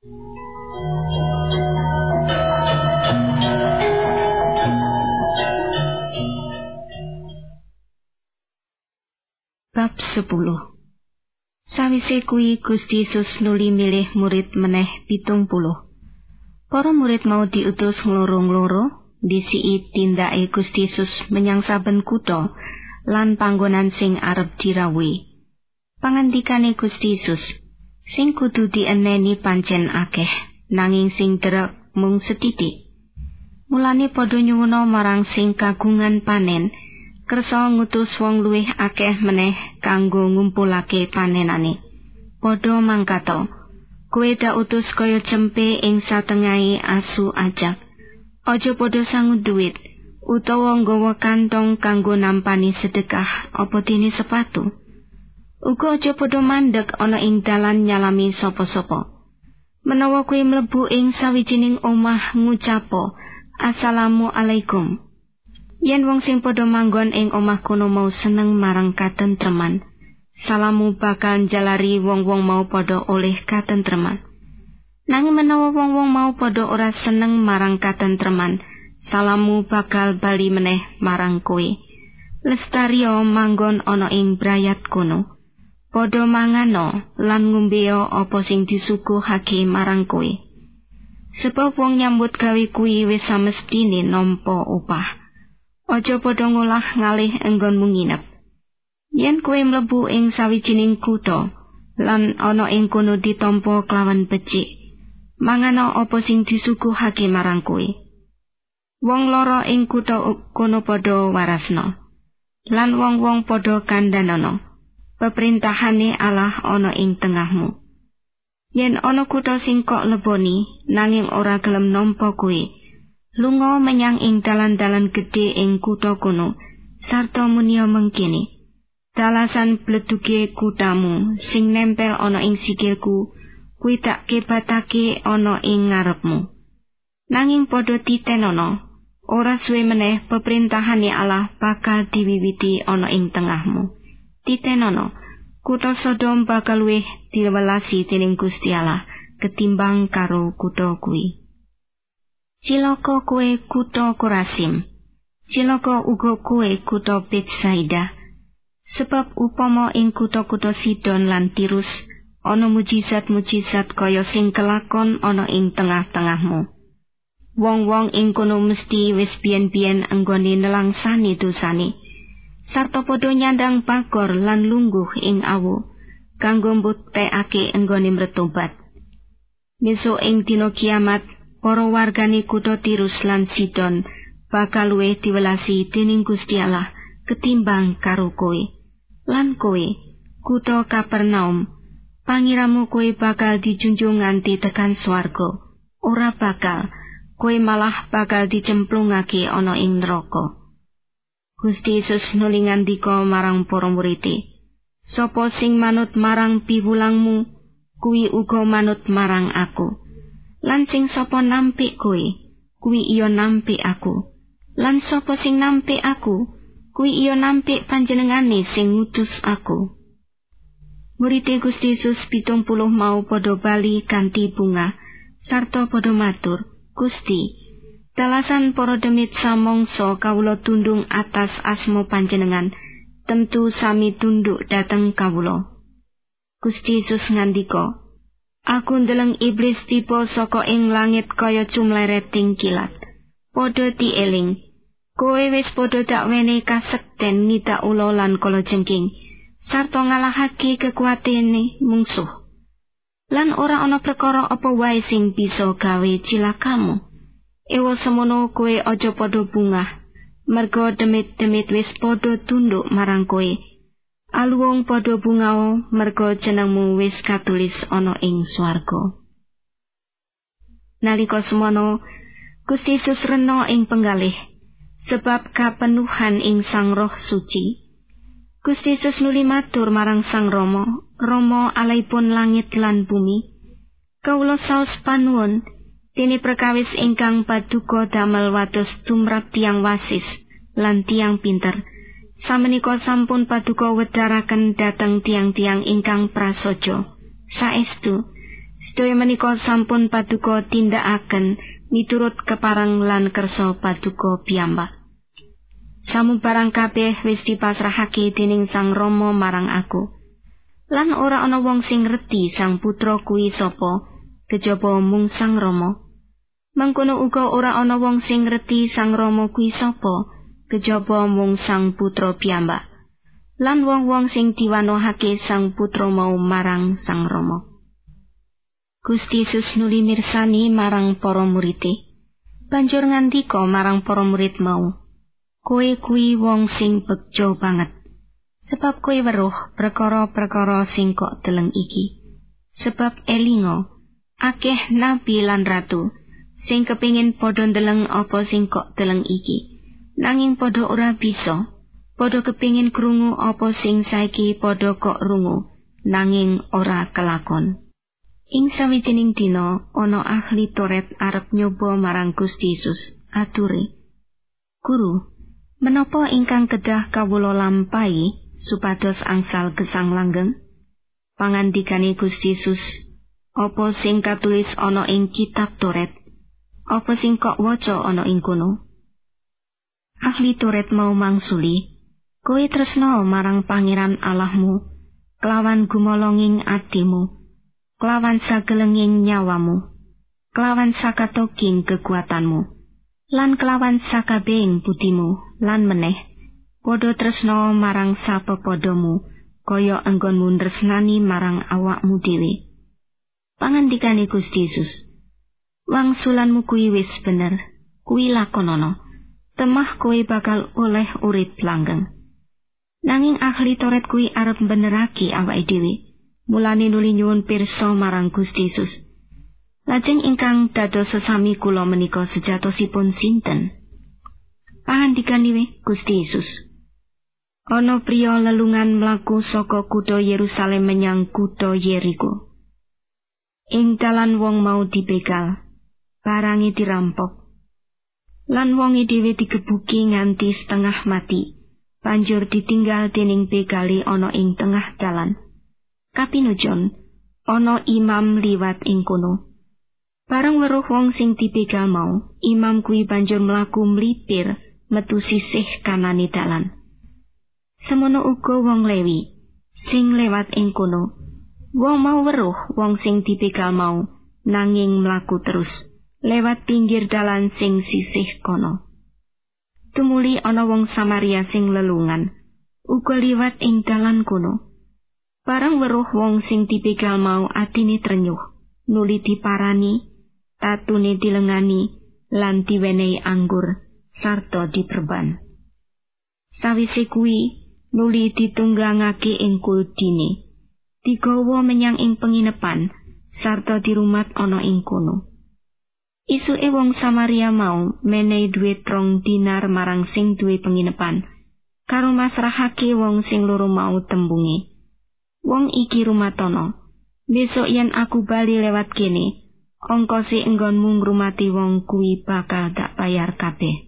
Bab 10. Sawise kuwi Gusti Yesus nuli milih murid meneh 70. Para murid mau diutus ngloro-ngloro ndisiki tindake Gusti Yesus menyang saben kutha lan panggonan sing arep dirawuhi. Pangandikane Gusti Yesus, sing kudu dieneni pancen akeh, nanging sing derek mung sethithik. Mulane padha nyuwuna marang sing kagungan panen kersa ngutus wong luwih akeh meneh kanggo ngumpulake panenane. Padha mangkata, kowe dak utus kaya cempe ing satengahe asu ajak. Aja padha sangu duit utawa nggawa kantong kanggo nampani sedekah apa dene sepatu. Uga aja padha mandeg ana ing dalan nyalami sapa-sapa. Menawa kowe mlebu ing sawijining omah ngucapo Assalamualaikum. Yen wong sing padha manggon ing omah kono mau seneng marang katentreman, salamu bakal njalari wong-wong mau padha oleh katentreman. Nanging menawa wong-wong mau padha ora seneng marang katentreman, salamu bakal bali meneh marang kowe. Lestario manggon ana ing brayat kono. Padha mangano lan ngombeo apa sing disuguhake marang kowe. Sebab wong nyambut gawe kuwi wis samestine nampa upah. Aja padha ngolah ngalih enggonmu nginep. Yen kowe mlebu ing sawijining kutha lan ana ing kono ditampa kelawan becik, mangana apa sing disuguhake marang kowe. Wong lara ing kutha kono padha warasna, lan wong-wong padha kandhanana. Peperintahane Allah ana ing tengahmu. Yen ana kutha sing kok leboni nanging ora gelem nampa kowe, lunga menyang ing dalan-dalan gedhe ing kutha kono, sarta munia mengkene, dalasan bleduke kutamu sing nempel ana ing sikilku, kuwi tak kebatake ana ing ngarepmu. Nanging padha titenono, ora suwe meneh peperintahane Allah bakal diwiwiti ana ing tengahmu. Titenono, kutha Sodom bakal luwih diwelasi dening Gusti Allah ketimbang karo kutha kuwi. Cilaka kowe kutha Korasim, cilaka uga kowe kutha Betsaida, sebab upama ing kutha-kutha Sidon lan Tirus ana mujizat-mujizat kaya sing kelakon ana ing tengah-tengahmu. Wong-wong ing kono mesti wis biyen-biyen enggone nelangsani dosane, sarta padha nyandang bagor lan lungguh ing awu kanggo mbuktekake enggone mretobat. Besok ing dina kiamat, para wargane kutha Tirus lan Sidon bakal luwih diwelasi dening Gusti Allah ketimbang karo kowe. Lan kowe, kutha Kapernaum, pangiramu kowe bakal dijunjung nganti tekan swarga. Ora bakal, kowe malah bakal dicemplungake ana ing neraka. Gusti Yesus nuli ngandika marang para murid-e, sapa sing manut marang piwulangmu, kuwi uga manut marang aku. Lan sing sapa nampik kowe, kuwi iya nampik aku. Lan sapa sing nampik aku, kuwi iya nampik panjenengane sing ngutus aku. Murid Gusti Yesus 70 mau padha bali kanthi bunga, sarta padha matur, Gusti, dalasan para demit samangsa kawula tundung atas asma panjenengan, tentu sami tunduk dhateng kawula. Gusti Yesus ngandika, aku ndeleng iblis tiba saka ing langit kaya cumlereting kilat. Padha dieling, kowe wis padha dakwene kasekten nidak ula lan kalajengking, sarta ngalahake kekuatane mungsuh. Lan ora ana perkara apa wae sing bisa gawe cilakamu. Ewa semono kowe aja padha bungah, merga demit-demit wis padha tunduk marang kowe. Aluwung padha bungao merga jenengmu wis katulis ana ing swarga. Nalika semono Gusti Yesus rena ing penggalih sebab kapenuhan ing Sang Roh Suci. Gusti Yesus nuli matur marang Sang Rama, Rama alaipun langit lan bumi, kawula saos panuwun dene perkawis ingkang paduka damel wates tumrap tiang wasis lan tiang pinter. Samenika sampun paduka wedharaken dhateng tiang-tiang ingkang prasaja. Saestu, Sedaya menika sampun paduka tindakaken miturut kepareng lan kersa paduka piyambak. Samubarang kabeh wis dipasrahake dening Sang Rama marang aku. Lan ora ana wong sing ngerti Sang Putra kuwi sapa, kejaba mung Sang Rama. Mangkono uga ora ana wong sing ngerti Sang Rama kuwi sapa, kejaba mung Sang Putra piyambak. Lan wong-wong sing diwanohake Sang Putra mau marang Sang Rama. Gusti Yesus nuli mirsani marang para murite. Banjur ngandika marang para murid mau, "Kowe kuwi wong sing bejo banget. Sebab kowe weruh perkara-perkara sing kok deleng iki. Sebab elinga, akeh nabi lan ratu sing kepingin padha ndeleng apa sing kok deleng iki, nanging padha ora bisa. Padha kepingin krungu apa sing saiki padha kok rungu, nanging ora kelakon." Ing sawijining dina ana ahli Taurat arep nyoba marang Gusti Yesus, ature, "Guru, menapa ingkang kedah kawula lampahi supados angsal gesang langgeng?" Pangandikane Gusti Yesus, "Apa sing katulis ana ing kitab Taurat? Apa sing kok waca ana ing kono?" Ahli Taurat mau mangsuli, "Kowe tresna marang Pangeran Allahmu kelawan gumolonging atimu, kelawan sagelenging nyawamu, kelawan sakatoking kekuatanmu, lan kelawan sakabehing budimu, lan meneh padha tresna marang sapepodomu kaya enggonmu tresnani marang awakmu dhewe." Pangandikane Gusti Yesus, "Wangsulanmu kuwi wis bener, kuwi lakonana, temah kowe bakal oleh urip langgeng." Nanging ahli Taurat kuwi arep benerake awake dhewe, mulane nuli nyuwun pirsa marang Gusti Yesus, "Lajeng ingkang dados sesami kula menika sejatosipun sinten?" Pangandikane Gusti Yesus, "Ana priya lelungan mlaku saka kutha Yerusalem menyang kutha Yeriko. Ing dalan wong mau dibegal, barange dirampok, lan wonge dhewe digebuki nganti setengah mati, banjur ditinggal dening begale ana ing tengah dalan. Kapinujon, ana imam liwat ing kono. Bareng weruh wong sing dibegal mau, imam kuwi banjur mlaku mlipir metu sisih kanane dalan. Semono uga wong Lewi sing lewat ing kono. Wong mau weruh wong sing dibegal mau, nanging mlaku terus lewat pinggir dalan sing sisih kono. Tumuli ana wong Samaria sing lelungan uga liwat ing dalan kono. Barang weruh wong sing dibegal mau atine trenyuh, nuli diparani, tatune dilengani, lan diwenehi anggur, sarta diperban. Sawise kuwi nuli ditunggangake ing kuldine, digawa menyang ing penginepan, sarta dirumat ana ing kono. Isuke wong Samaria mau menehi dhuwit 3 dinar marang sing duwe penginepan, karo masrahake wong sing loro mau tembunge, "Wong iki rumatana, besok yen aku bali lewat kene, ongkose enggonmu ngrumati wong kuwi bakal tak bayar kabeh."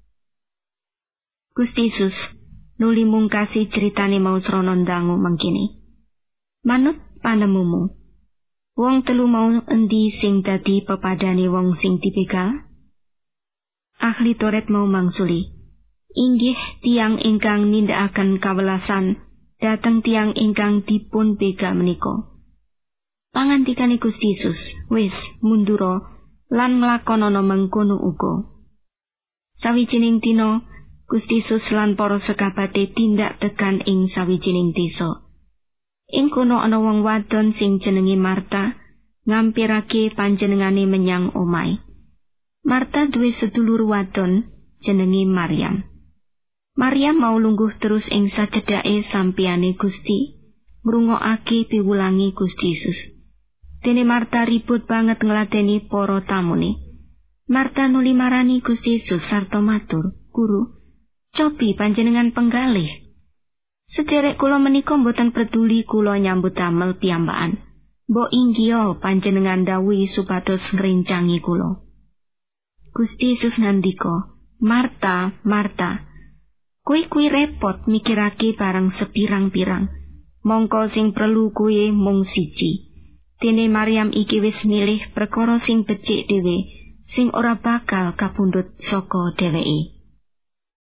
Gusti Yesus nuli mungkasi critane mau srana ndangu mangkene, "Manut panemumu, wong telu mau endi sing dadi pepadane wong sing dibegal?" Ahli Taurat mau mangsuli, "Inggih tiang ingkang nindakaken kawelasan dateng tiang ingkang dipun begal menika." Pangandikane Gusti Yesus, "Wis mundura lan nglakonana mengkono uga." Sawijining dina Gusti Yesus lan para sekabate tindak tekan ing sawijining desa. Ing kono ana wong wadon sing jenenge Marta ngampirake panjenengane menyang omahe. Marta duwe sedulur wadon jenenge Maryam. Maryam mau lungguh terus ing sacedhake sampeyane Gusti, ngrungokake piwulange Gusti Yesus. Dene Marta ribut banget ngladeni para tamune. Marta nuli marani Gusti Yesus sarta matur, "Guru, cobi panjenengan penggalih. Sederek kula menika mboten peduli kula nyambut damel piyambakan. Mbok inggih panjenengan dawuhi supados ngrencangi kula." Gusti Yesus ngandika, "Marta, Marta, kowe kuwi repot mikirake barang sepirang-pirang. Mongko sing perlu kowe mung siji. Dene Maryam iki wis milih perkara sing becik dhewe, sing ora bakal kapundhut saka dheweke.